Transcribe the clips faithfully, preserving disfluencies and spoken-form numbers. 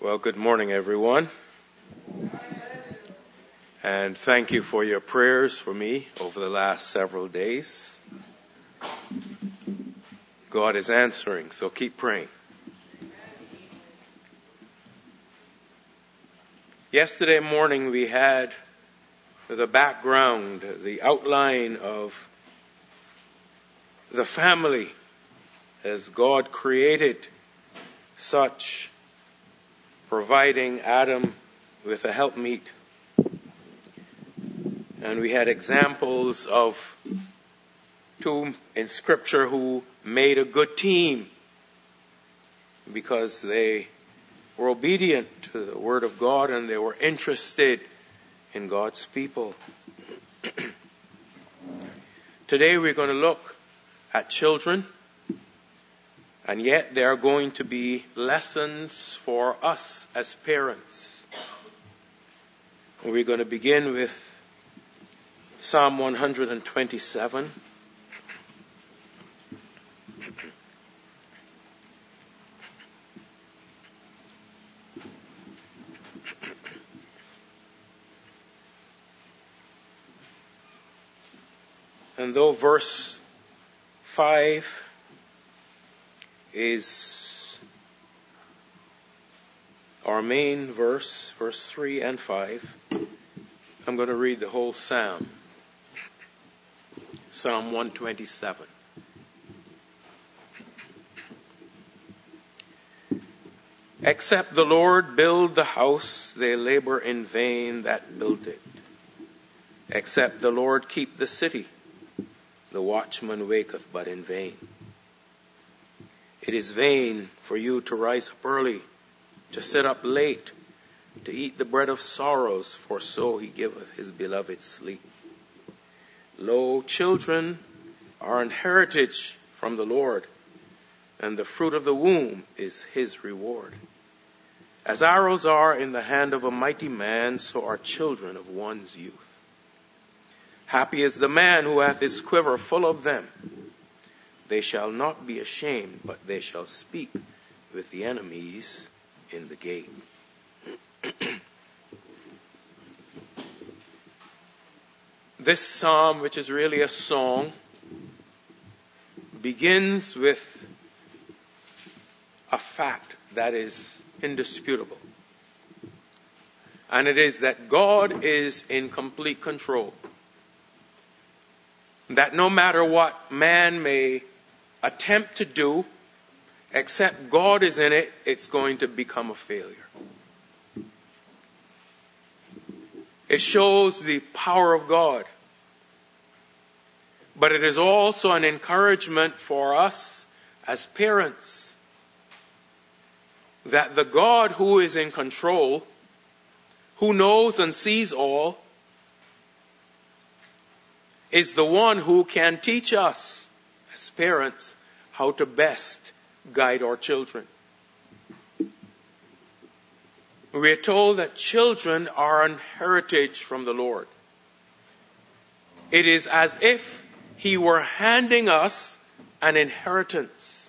Well, good morning, everyone. And thank you for your prayers for me over the last several days. God is answering, so keep praying. Yesterday morning we had the background, the outline of the family as God created such, providing Adam with a helpmeet. And we had examples of two in Scripture who made a good team because they were obedient to the Word of God and they were interested in God's people. Today we're going to look at children, and yet there are going to be lessons for us as parents. We're going to begin with Psalm one twenty-seven. And though verse five is our main verse, verse three and five, I'm going to read the whole psalm. Psalm one twenty-seven. Except the Lord build the house, they labor in vain that built it. Except the Lord keep the city, the watchman waketh but in vain. It is vain for you to rise up early, to sit up late, to eat the bread of sorrows, for so he giveth his beloved sleep. Lo, children are an heritage from the Lord, and the fruit of the womb is his reward. As arrows are in the hand of a mighty man, so are children of one's youth. Happy is the man who hath his quiver full of them. They shall not be ashamed, but they shall speak with the enemies in the gate. This psalm, which is really a song, begins with a fact that is indisputable. And it is that God is in complete control. That no matter what man may attempt to do, except God is in it, it's going to become a failure. It shows the power of God. But it is also an encouragement for us as parents that the God who is in control, who knows and sees all, is the one who can teach us as parents how to best guide our children. We are told that children are an heritage from the Lord. It is as if he were handing us an inheritance.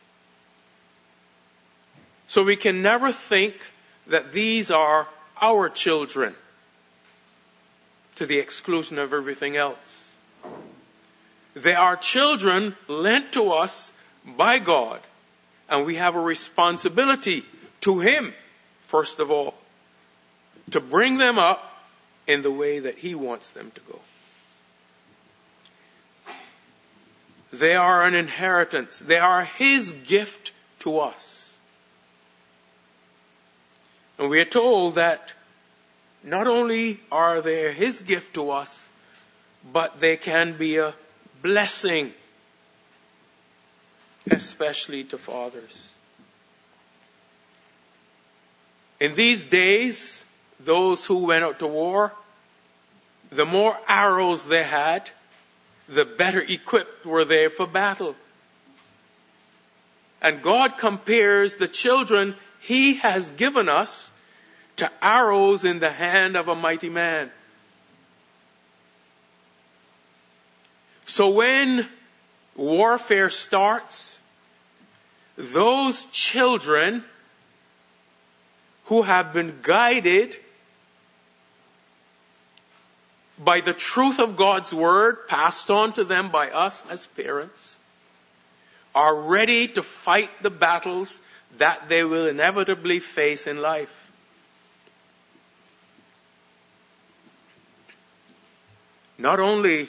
So we can never think that these are our children to the exclusion of everything else. They are children lent to us by God, and we have a responsibility to him, first of all, to bring them up in the way that he wants them to go. They are an inheritance. They are his gift to us. And we are told that not only are they his gift to us, but they can be a blessing, especially to fathers. In these days, those who went out to war, the more arrows they had, the better equipped were they for battle. And God compares the children he has given us to arrows in the hand of a mighty man. So when warfare starts, those children who have been guided by the truth of God's word passed on to them by us as parents, are ready to fight the battles that they will inevitably face in life. Not only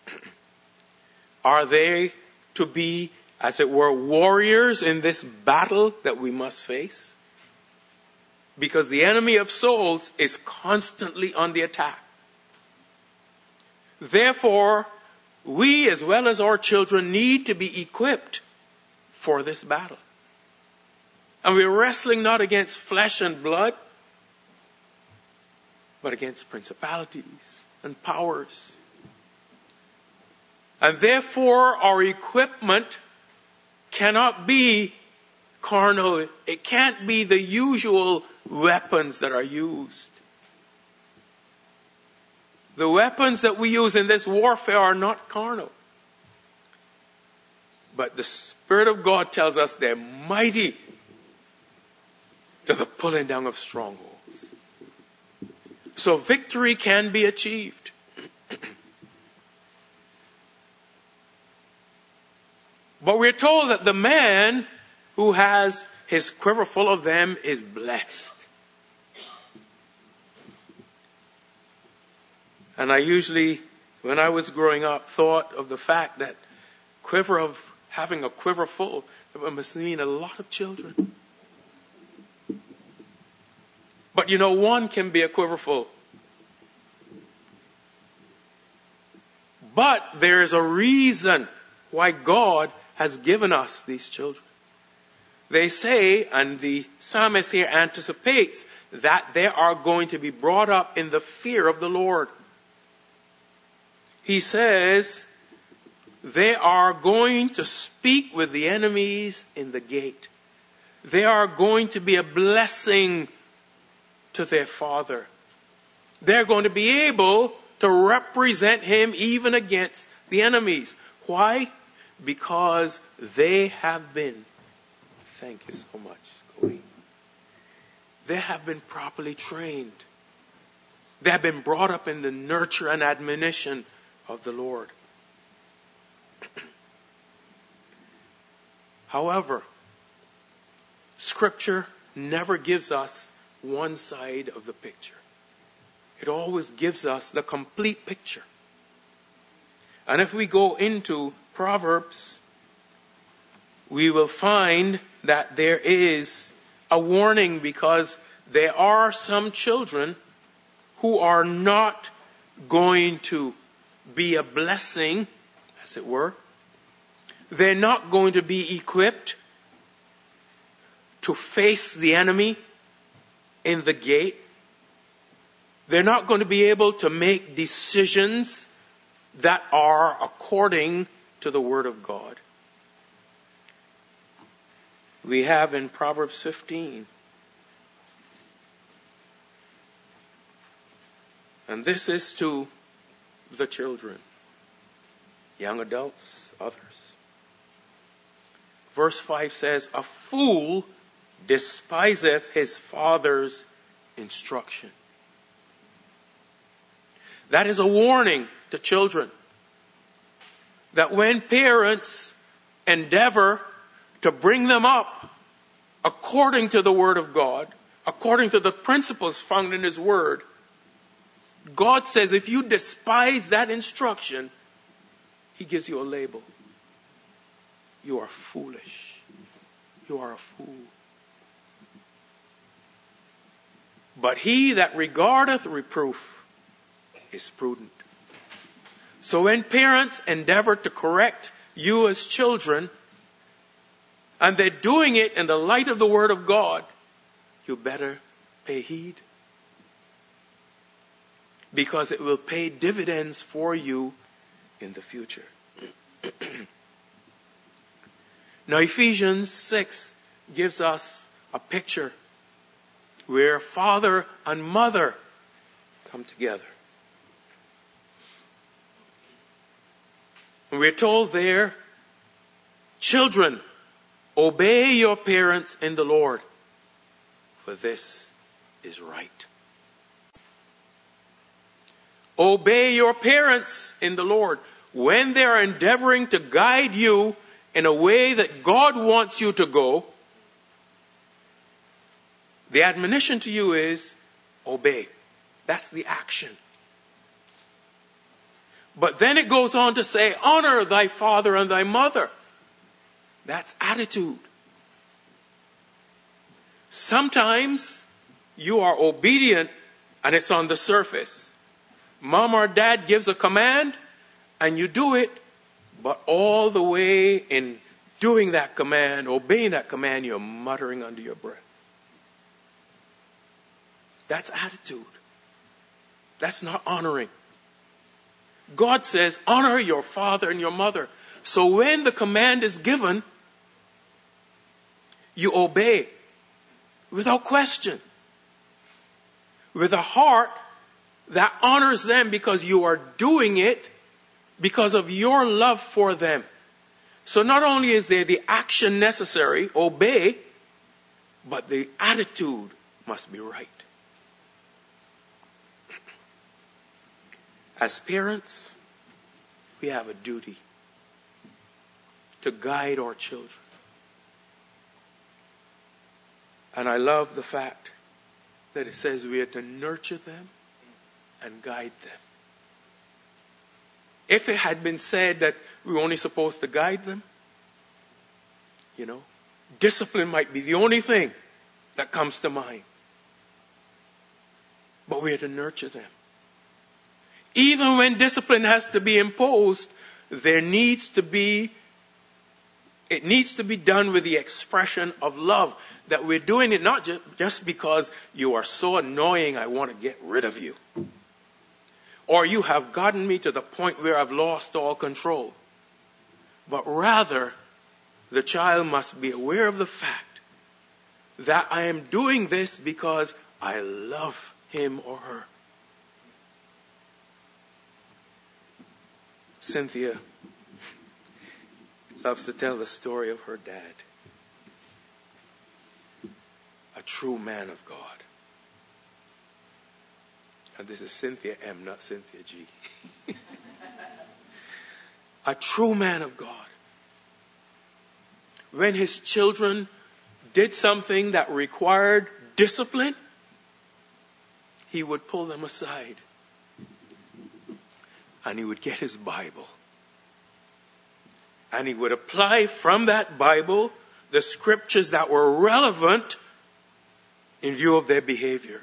are they to be, as it were, warriors in this battle that we must face, because the enemy of souls is constantly on the attack. Therefore, we as well as our children need to be equipped for this battle. And we're wrestling not against flesh and blood, but against principalities and powers. And therefore, our equipment cannot be carnal. It can't be the usual weapons that are used. The weapons that we use in this warfare are not carnal. But the Spirit of God tells us they're mighty to the pulling down of strongholds. So victory can be achieved. But we're told that the man who has his quiver full of them is blessed. And I usually, when I was growing up, thought of the fact that quiver of having a quiver full, it must mean a lot of children. But you know, one can be a quiver full. But there's a reason why God has given us these children. They say, and the psalmist here anticipates, that they are going to be brought up in the fear of the Lord. He says, they are going to speak with the enemies in the gate. They are going to be a blessing to their father. They're going to be able to represent him even against the enemies. Why? Because they have been, thank you so much, Cody. They have been properly trained. They have been brought up in the nurture and admonition of the Lord. However, Scripture never gives us one side of the picture. It always gives us the complete picture. And if we go into Proverbs, we will find that there is a warning, because there are some children who are not going to be a blessing, as it were. They're not going to be equipped to face the enemy in the gate. They're not going to be able to make decisions that are according to the Word of God. We have in Proverbs fifteen, and this is to the children, young adults, others. Verse five says, a fool despiseth his father's instruction. That is a warning to children, that when parents endeavor to bring them up according to the Word of God, according to the principles found in His Word, God says if you despise that instruction, He gives you a label. You are foolish. You are a fool. But he that regardeth reproof is prudent. So when parents endeavor to correct you as children, and they're doing it in the light of the Word of God, you better pay heed. Because it will pay dividends for you in the future. Now Ephesians six gives us a picture where father and mother come together. And we're told there, children, obey your parents in the Lord, for this is right. Obey your parents in the Lord when they are endeavoring to guide you in a way that God wants you to go. The admonition to you is obey. That's the action. But then it goes on to say, honor thy father and thy mother. That's attitude. Sometimes you are obedient and it's on the surface. Mom or dad gives a command and you do it, but all the way in doing that command, obeying that command, you're muttering under your breath. That's attitude. That's not honoring. God says, honor your father and your mother. So when the command is given, you obey without question. With a heart that honors them because you are doing it because of your love for them. So not only is there the action necessary, obey, but the attitude must be right. As parents, we have a duty to guide our children. And I love the fact that it says we are to nurture them and guide them. If it had been said that we're only supposed to guide them, you know, discipline might be the only thing that comes to mind. But we are to nurture them. Even when discipline has to be imposed, there needs to be, it needs to be done with the expression of love. That we're doing it not just, just because you are so annoying, I want to get rid of you. Or you have gotten me to the point where I've lost all control. But rather, the child must be aware of the fact that I am doing this because I love him or her. Cynthia loves to tell the story of her dad. A true man of God. And this is Cynthia M, not Cynthia G. A true man of God. When his children did something that required discipline, he would pull them aside. And he would get his Bible. And he would apply from that Bible the scriptures that were relevant in view of their behavior.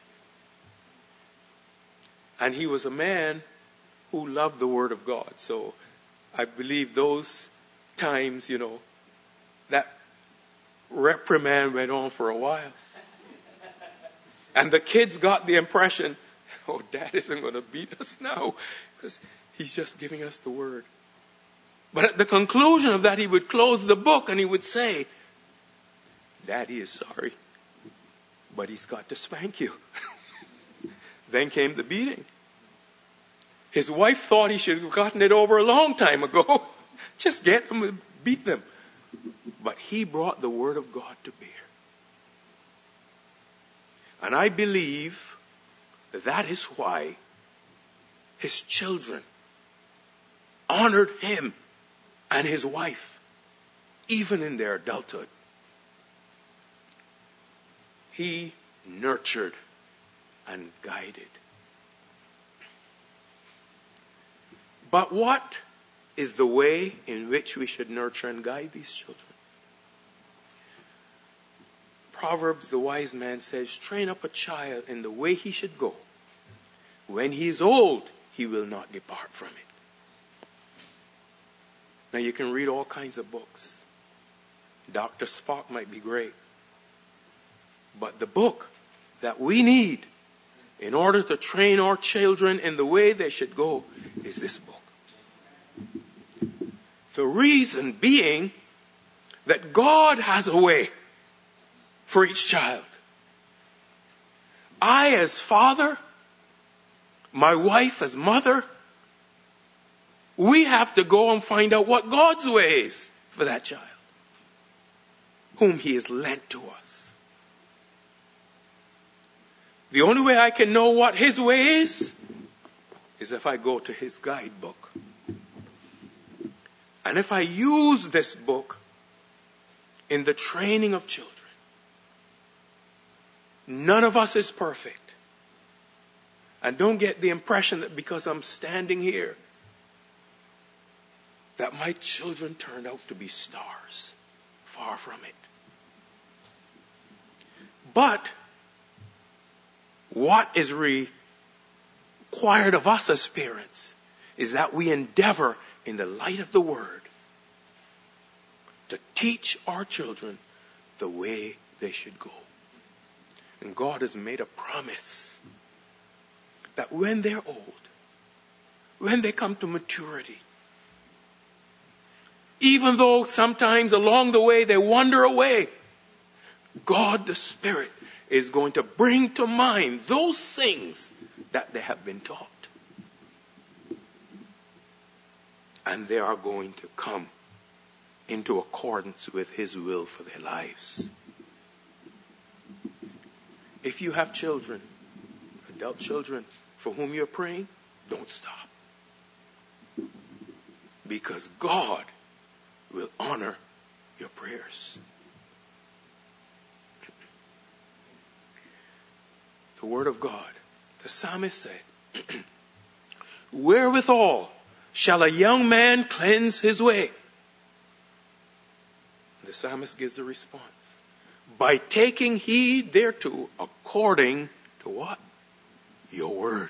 And he was a man who loved the Word of God. So I believe those times, you know, that reprimand went on for a while. And the kids got the impression, oh, Dad isn't going to beat us now because he's just giving us the Word. But at the conclusion of that, he would close the book and he would say, Daddy is sorry, but he's got to spank you. Then came the beating. His wife thought he should have gotten it over a long time ago. Just get them and beat them. But he brought the Word of God to bear. And I believe that is why his children honored him and his wife, even in their adulthood. He nurtured and guided. But what is the way in which we should nurture and guide these children? Proverbs, the wise man says, train up a child in the way he should go. When he is old, he will not depart from it. Now you can read all kinds of books. Doctor Spock might be great. But the book that we need in order to train our children in the way they should go is this book. The reason being that God has a way for each child. I as father, my wife as mother, we have to go and find out what God's way is for that child, whom he has lent to us. The only way I can know what His way is, is if I go to His guidebook. And if I use this book in the training of children. None of us is perfect. And don't get the impression that because I'm standing here, that my children turned out to be stars. Far from it. But what is required of us as parents is that we endeavor in the light of the Word to teach our children the way they should go. And God has made a promise that when they're old, when they come to maturity, even though sometimes along the way they wander away, God the Spirit is going to bring to mind those things that they have been taught. And they are going to come into accordance with His will for their lives. If you have children, adult children, for whom you're praying, don't stop. Because God will honor your prayers. The Word of God. The psalmist said, wherewithal shall a young man cleanse his way? The psalmist gives a response. By taking heed thereto according to what? Your word.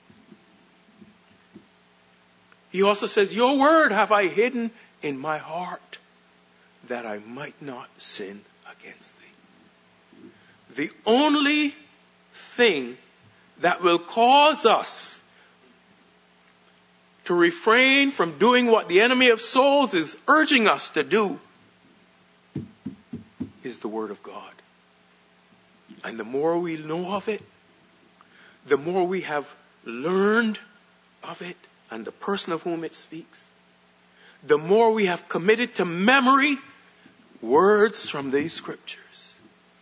He also says, your word have I hidden in my heart that I might not sin against thee. The only thing that will cause us to refrain from doing what the enemy of souls is urging us to do is the Word of God. And the more we know of it, the more we have learned of it and the person of whom it speaks, the more we have committed to memory words from these scriptures,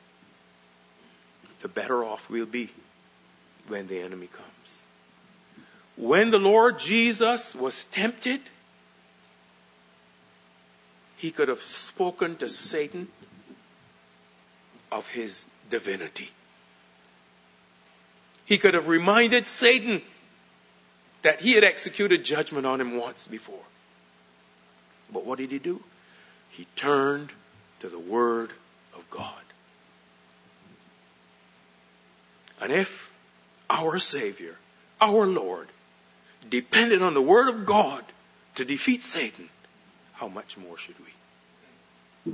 the better off we'll be when the enemy comes. When the Lord Jesus was tempted, He could have spoken to Satan of his divinity. He could have reminded Satan that he had executed judgment on him once before. But what did he do? He turned to the Word of God. And if our Savior, our Lord, depended on the Word of God to defeat Satan, how much more should we?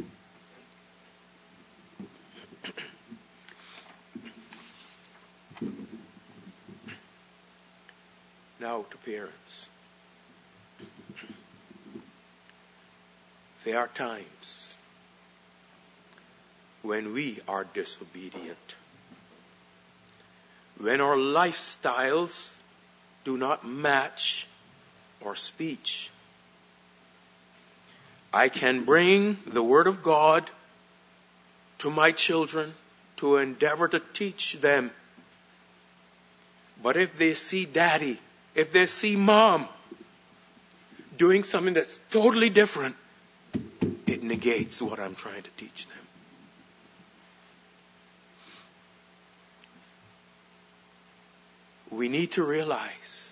Now to parents. There are times when we are disobedient, when our lifestyles do not match our speech. I can bring the Word of God to my children to endeavor to teach them. But if they see daddy, if they see mom doing something that's totally different, it negates what I'm trying to teach them. We need to realize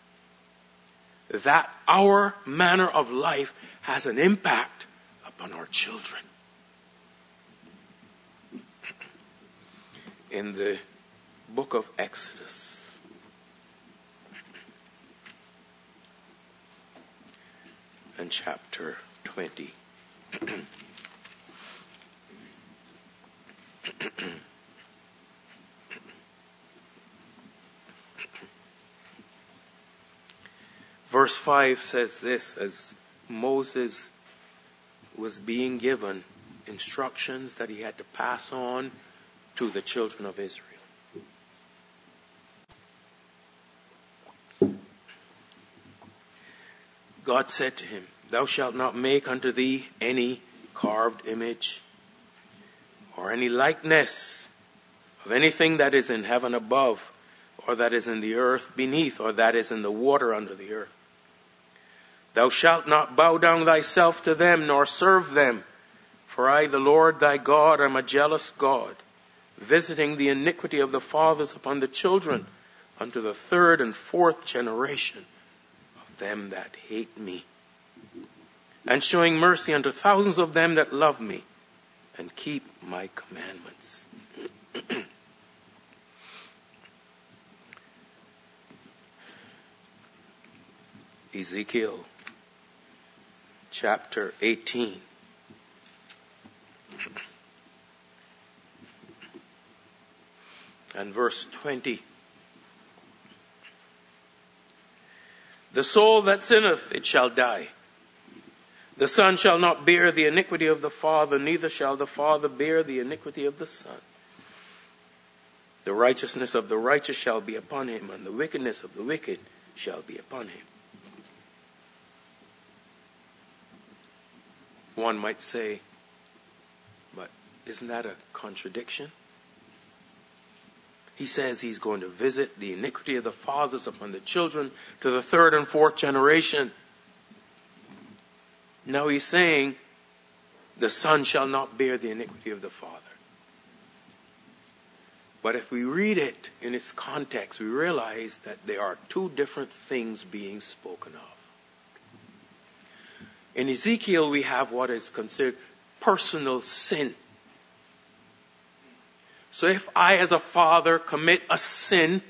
that our manner of life has an impact upon our children. In the book of Exodus, and chapter twenty. Verse five says this, as Moses was being given instructions that he had to pass on to the children of Israel. God said to him, thou shalt not make unto thee any carved image or any likeness of anything that is in heaven above, or that is in the earth beneath, or that is in the water under the earth. Thou shalt not bow down thyself to them, nor serve them. For I, the Lord thy God, am a jealous God, visiting the iniquity of the fathers upon the children, unto the third and fourth generation of them that hate me, and showing mercy unto thousands of them that love me, and keep my commandments. Ezekiel chapter eighteen. And verse twenty. The soul that sinneth, it shall die. The son shall not bear the iniquity of the father, neither shall the father bear the iniquity of the son. The righteousness of the righteous shall be upon him, and the wickedness of the wicked shall be upon him. One might say, but isn't that a contradiction? He says he's going to visit the iniquity of the fathers upon the children to the third and fourth generation. Now he's saying the son shall not bear the iniquity of the father. But if we read it in its context, we realize that there are two different things being spoken of. In Ezekiel, we have what is considered personal sin. So if I as a father commit a sin,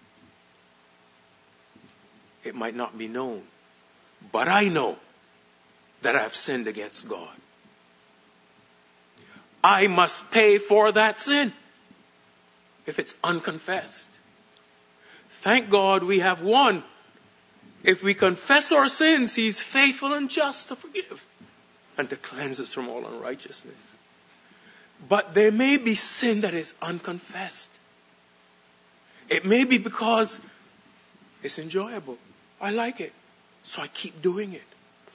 it might not be known. But I know that I have sinned against God. I must pay for that sin if it's unconfessed. Thank God we have one. If we confess our sins, He's faithful and just to forgive and to cleanse us from all unrighteousness. But there may be sin that is unconfessed. It may be because it's enjoyable. I like it, so I keep doing it.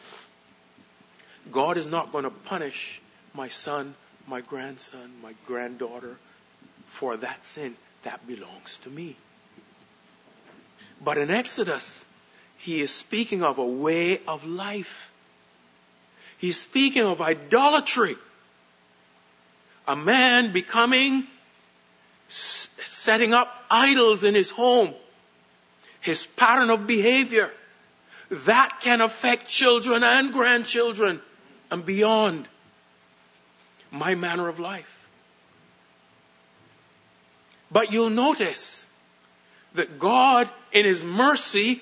God is not going to punish my son, my grandson, my granddaughter for that sin. That belongs to me. But in Exodus, He is speaking of a way of life. He's speaking of idolatry. A man becoming, setting up idols in his home. His pattern of behavior. That can affect children and grandchildren and beyond. My manner of life. But you'll notice that God, in His mercy,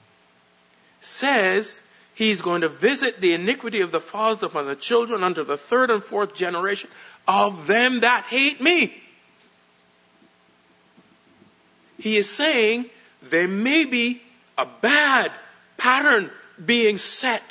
says He's going to visit the iniquity of the fathers upon the children unto the third and fourth generation of them that hate me. He is saying there may be a bad pattern being set.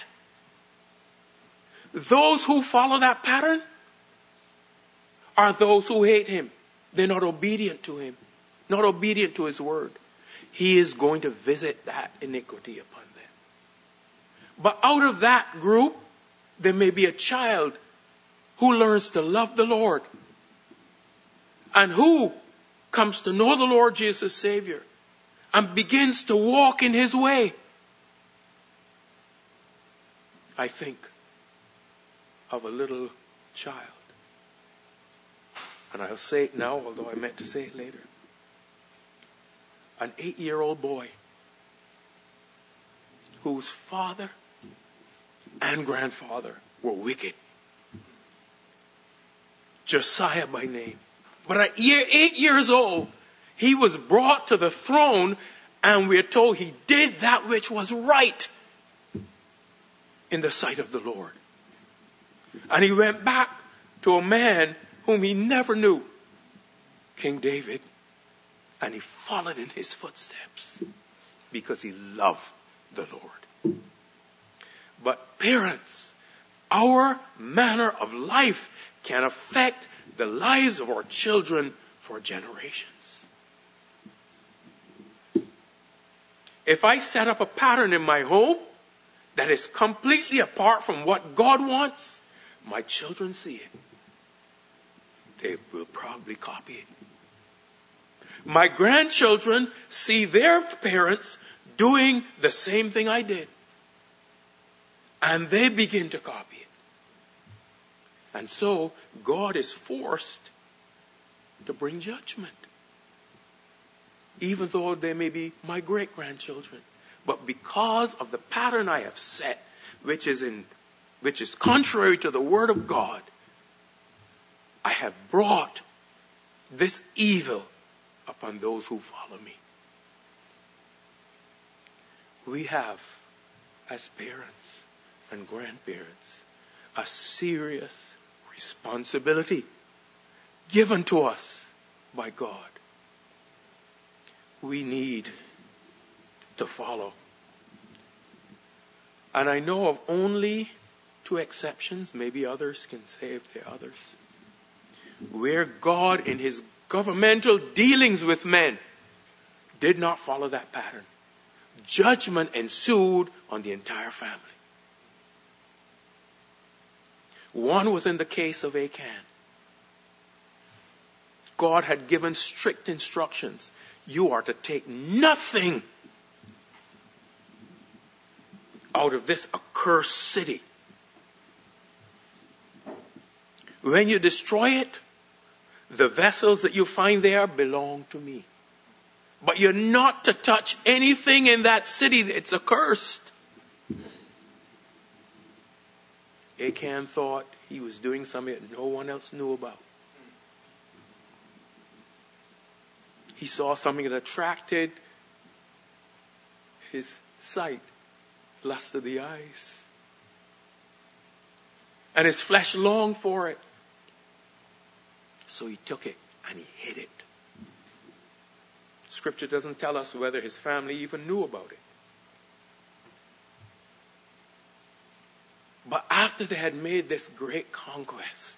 Those who follow that pattern are those who hate Him. They're not obedient to Him, not obedient to His word. He is going to visit that iniquity upon them. But out of that group, there may be a child who learns to love the Lord and who comes to know the Lord Jesus as Savior and begins to walk in His way. I think of a little child. And I'll say it now, although I meant to say it later. An eight-year-old boy whose father and grandfather were wicked. Josiah by name. But at year, eight years old, he was brought to the throne, and we are told he did that which was right in the sight of the Lord. And he went back to a man whom he never knew, King David, and he followed in his footsteps because he loved the Lord. But parents, our manner of life can affect the lives of our children for generations. If I set up a pattern in my home that is completely apart from what God wants, my children see it. They will probably copy it. My grandchildren see their parents doing the same thing I did. And they begin to copy it. And so God is forced to bring judgment. Even though they may be my great-grandchildren. But because of the pattern I have set, which is in, which is contrary to the Word of God, I have brought this evil upon those who follow me. We have, as parents and grandparents, a serious responsibility given to us by God. We need to follow. And I know of only two exceptions, maybe others can say if there are others, where God in his governmental dealings with men did not follow that pattern. Judgment ensued on the entire family. One was in the case of Achan. God had given strict instructions. You are to take nothing out of this accursed city. When you destroy it, the vessels that you find there belong to me. But you're not to touch anything in that city that's accursed. Achan thought he was doing something that no one else knew about. He saw something that attracted his sight, lust of the eyes. And his flesh longed for it. So he took it and he hid it. Scripture doesn't tell us whether his family even knew about it. But after they had made this great conquest,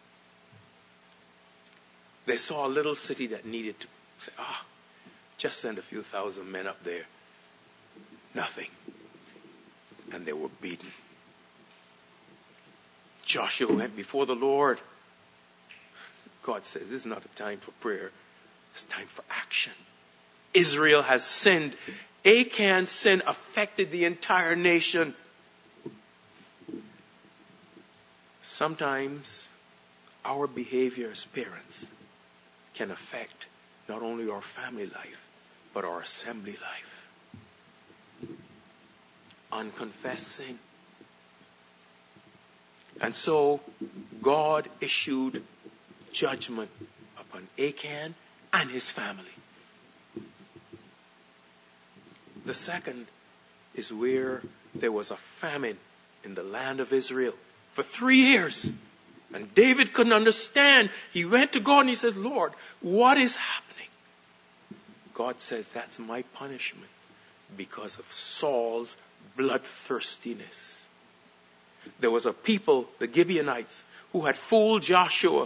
they saw a little city that needed to say, ah, just send a few thousand men up there. Nothing. And they were beaten. Joshua went before the Lord. God says, this is not a time for prayer. It's time for action. Israel has sinned. Achan's sin affected the entire nation. Sometimes our behavior as parents can affect not only our family life, but our assembly life. Unconfessed sin. And so God issued judgment upon Achan and his family. The second is where there was a famine in the land of Israel for three years. And David couldn't understand. He went to God and he says, Lord, what is happening? God says, that's my punishment because of Saul's bloodthirstiness. There was a people, the Gibeonites, who had fooled Joshua,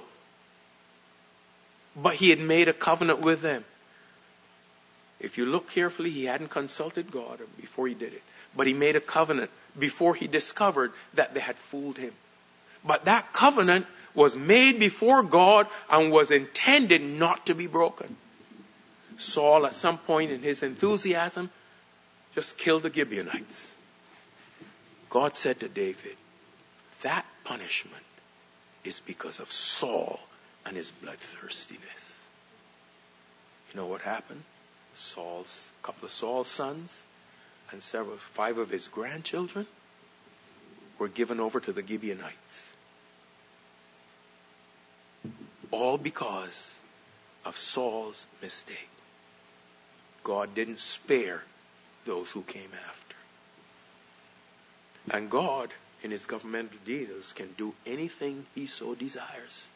but he had made a covenant with them. If you look carefully, he hadn't consulted God before he did it. But he made a covenant before he discovered that they had fooled him. But that covenant was made before God and was intended not to be broken. Saul, at some point in his enthusiasm, just killed the Gibeonites. God said to David, that punishment is because of Saul and his bloodthirstiness. You know what happened? Saul's, a couple of Saul's sons and several, five of his grandchildren were given over to the Gibeonites. All because of Saul's mistake. God didn't spare those who came after. And God, in his governmental dealings, can do anything he so desires.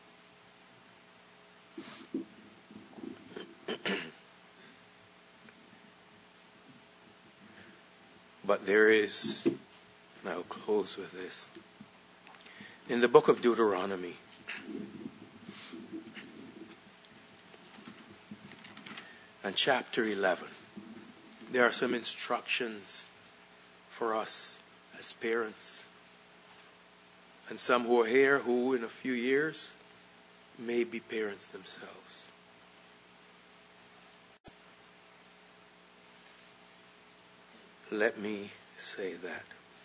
But there is, and I'll close with this. In the book of Deuteronomy, and chapter eleven, there are some instructions for us as parents. And some who are here who in a few years may be parents themselves. let me say that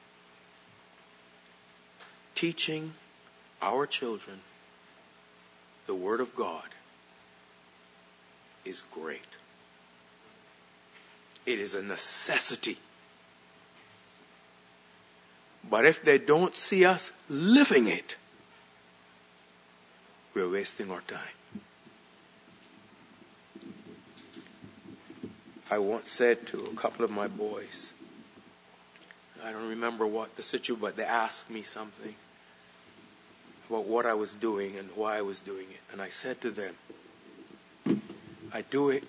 teaching our children the Word of God is great. It is a necessity. But if they don't see us living it, we're wasting our time. I once said to a couple of my boys, I don't remember what the situation, but they asked me something about what I was doing and why I was doing it. And I said to them, I do it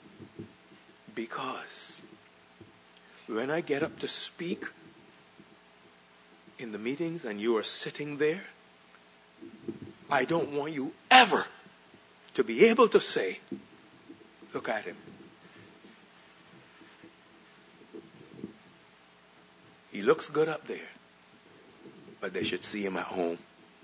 because when I get up to speak in the meetings and you are sitting there, I don't want you ever to be able to say, look at him. He looks good up there, but they should see him at home.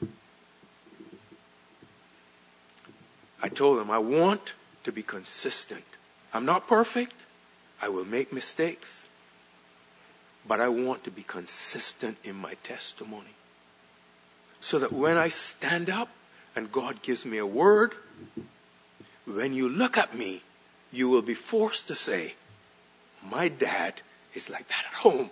I told them I want to be consistent. I'm not perfect. I will make mistakes. But I want to be consistent in my testimony. So that when I stand up and God gives me a word, when you look at me, you will be forced to say, my dad is like that at home.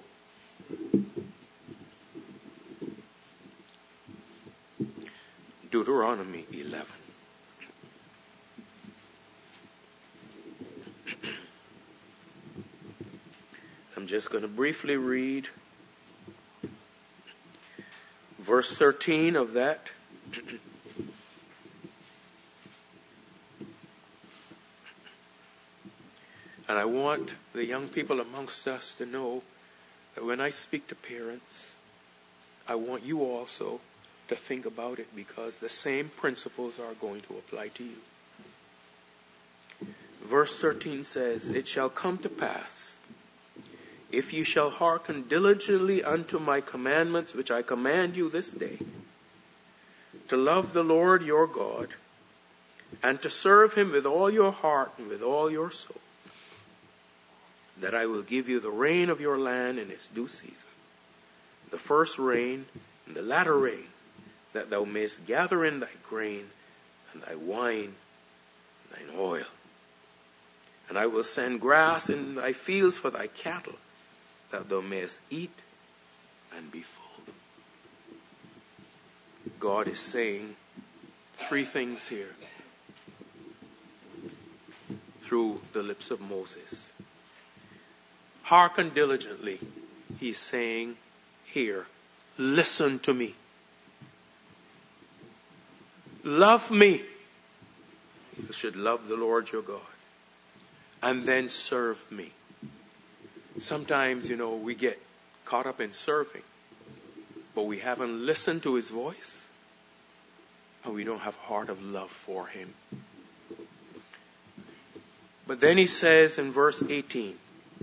Deuteronomy eleven. I'm just going to briefly read verse thirteen of that. And I want the young people amongst us to know that when I speak to parents, I want you also to think about it, because the same principles are going to apply to you. Verse thirteen says, it shall come to pass, if you shall hearken diligently unto my commandments, which I command you this day, to love the Lord your God, and to serve him with all your heart and with all your soul, that I will give you the rain of your land in its due season, the first rain and the latter rain, that thou mayest gather in thy grain and thy wine and thine oil. And I will send grass in thy fields for thy cattle, that thou mayest eat and be full. God is saying three things here through the lips of Moses. Hearken diligently. He's saying here, listen to me. Love me. You should love the Lord your God. And then serve me. Sometimes, you know, we get caught up in serving, but we haven't listened to his voice, and we don't have a heart of love for him. But then he says in verse eighteen,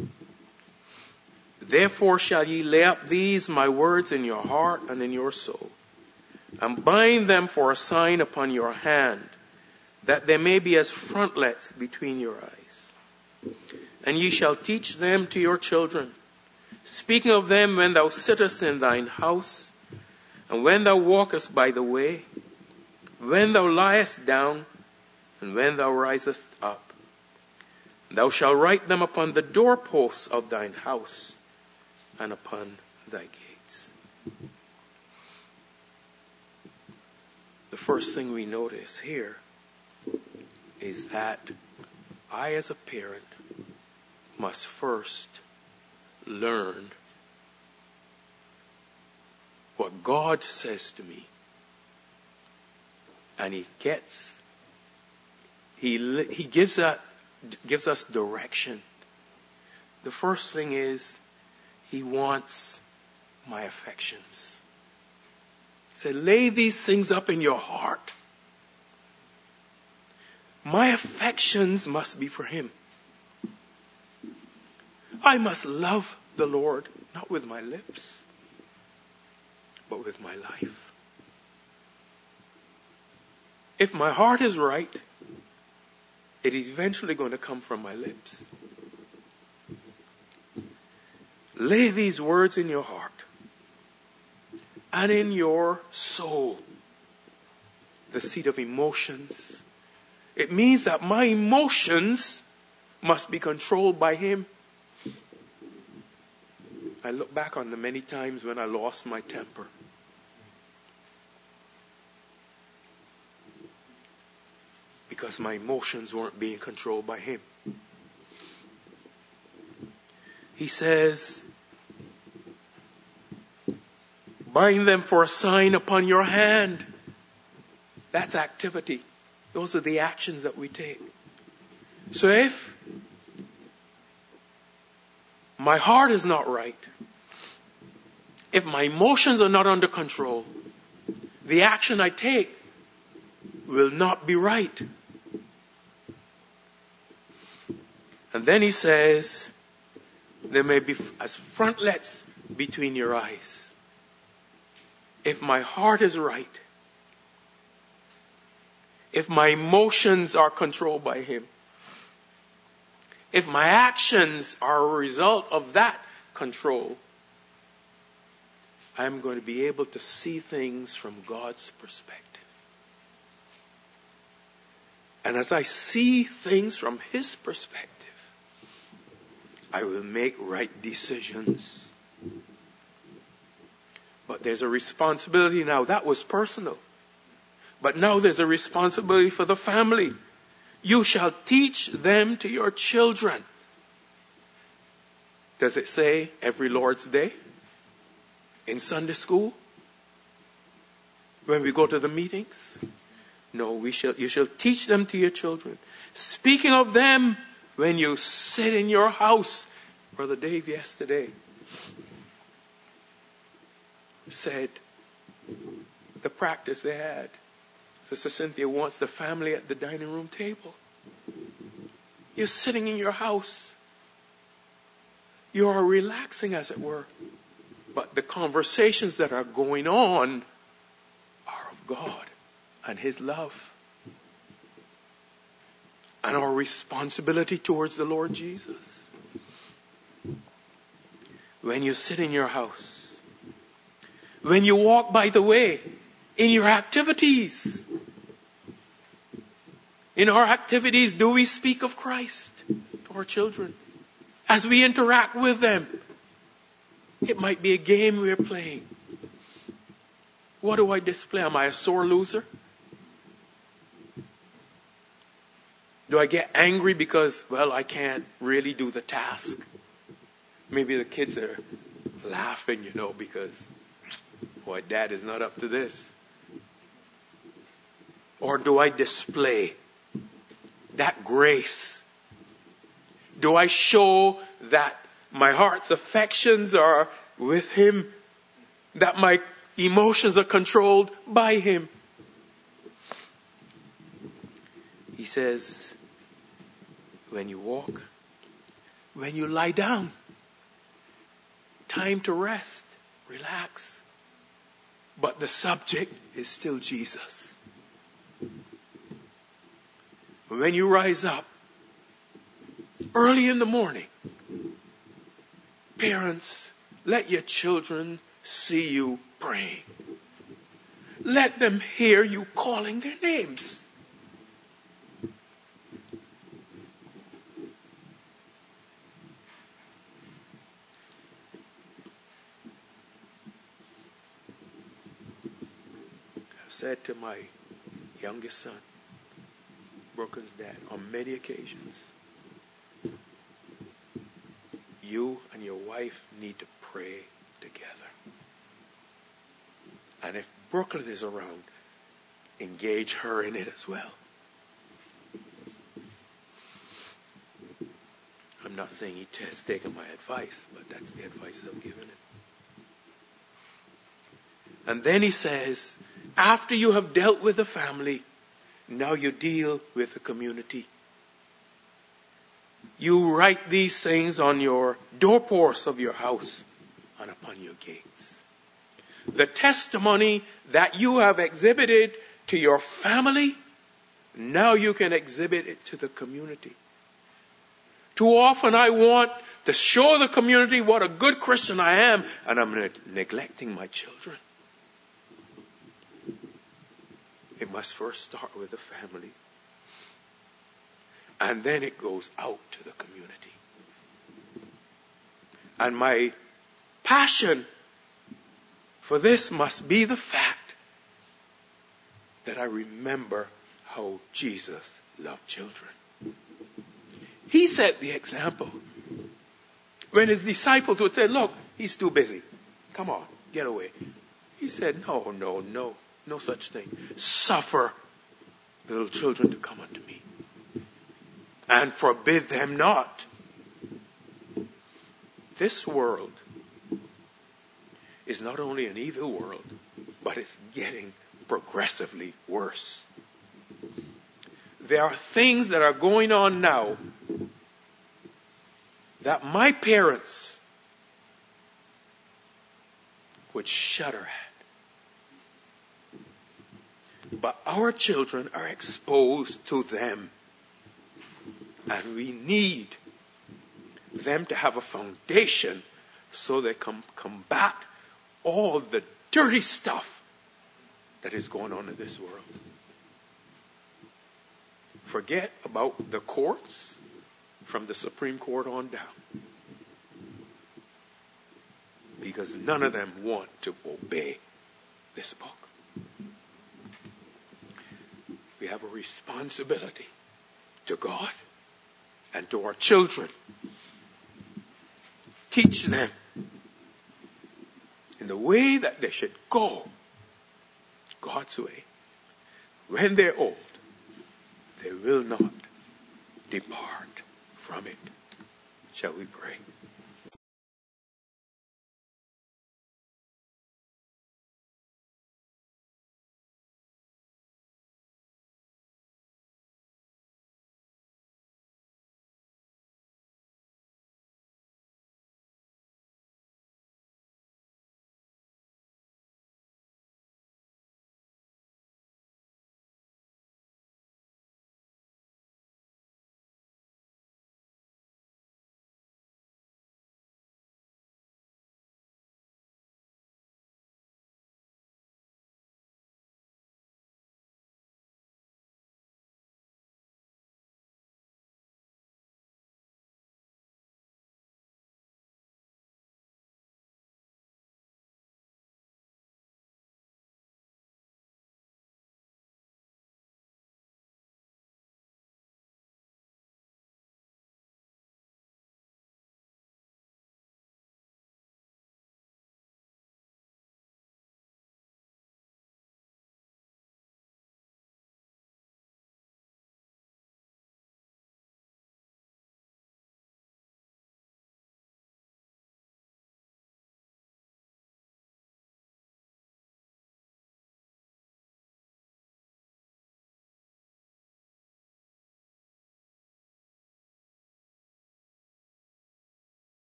therefore shall ye lay up these my words in your heart and in your soul, and bind them for a sign upon your hand, that they may be as frontlets between your eyes. And ye shall teach them to your children, speaking of them when thou sittest in thine house, and when thou walkest by the way, when thou liest down, and when thou risest up. Thou shalt write them upon the doorposts of thine house, and upon thy gates. The first thing we notice here is that I, as a parent, must first learn what God says to me. And he gets, he, he gives that, gives us direction. The first thing is, he wants my affections. He said, lay these things up in your heart. My affections must be for him. I must love the Lord, not with my lips, but with my life. If my heart is right, it is eventually going to come from my lips. Lay these words in your heart and in your soul. The seat of emotions. It means that my emotions must be controlled by Him. I look back on the many times when I lost my temper. Because my emotions weren't being controlled by Him. He says, bind them for a sign upon your hand. That's activity. Those are the actions that we take. So if my heart is not right, if my emotions are not under control, the action I take will not be right. And then he says, there may be as frontlets between your eyes. If my heart is right, if my emotions are controlled by Him, if my actions are a result of that control, I'm going to be able to see things from God's perspective. And as I see things from His perspective, I will make right decisions. But there's a responsibility now. That was personal. But now there's a responsibility for the family. You shall teach them to your children. Does it say every Lord's Day? In Sunday school? When we go to the meetings? No, we shall, you shall teach them to your children. Speaking of them, when you sit in your house, Brother Dave yesterday said the practice they had. Sister Cynthia wants the family at the dining room table. You're sitting in your house. You are relaxing, as it were. But the conversations that are going on are of God and His love. And our responsibility towards the Lord Jesus. When you sit in your house, when you walk by the way, in your activities, in our activities, do we speak of Christ to our children? As we interact with them, it might be a game we're playing. What do I display? Am I a sore loser? Do I get angry because, well, I can't really do the task? Maybe the kids are laughing, you know, because, boy, Dad is not up to this. Or do I display that grace? Do I show that my heart's affections are with Him? That my emotions are controlled by Him? He says, when you walk, when you lie down, time to rest, relax. But the subject is still Jesus. When you rise up, early in the morning, parents, let your children see you praying. Let them hear you calling their names. I've said to my youngest son, Brooklyn's dad, on many occasions, you and your wife need to pray together. And if Brooklyn is around, engage her in it as well. I'm not saying he has taken my advice, but that's the advice I've given him. And then he says, after you have dealt with the family, now you deal with the community. You write these things on your doorposts of your house and upon your gates. The testimony that you have exhibited to your family, now you can exhibit it to the community. Too often I want to show the community what a good Christian I am, and I'm ne- neglecting my children. It must first start with the family. And then it goes out to the community. And my passion for this must be the fact that I remember how Jesus loved children. He set the example. When his disciples would say, look, he's too busy. Come on, get away. He said, no, no, no, no such thing. Suffer little children to come unto me, and forbid them not. This world is not only an evil world, but it's getting progressively worse. There are things that are going on now that my parents would shudder at. But our children are exposed to them. And we need them to have a foundation so they can combat all the dirty stuff that is going on in this world. Forget about the courts, from the Supreme Court on down. Because none of them want to obey this book. We have a responsibility to God and to our children. Teach them in the way that they should go, God's way. When they're old, they will not depart from it. Shall we pray?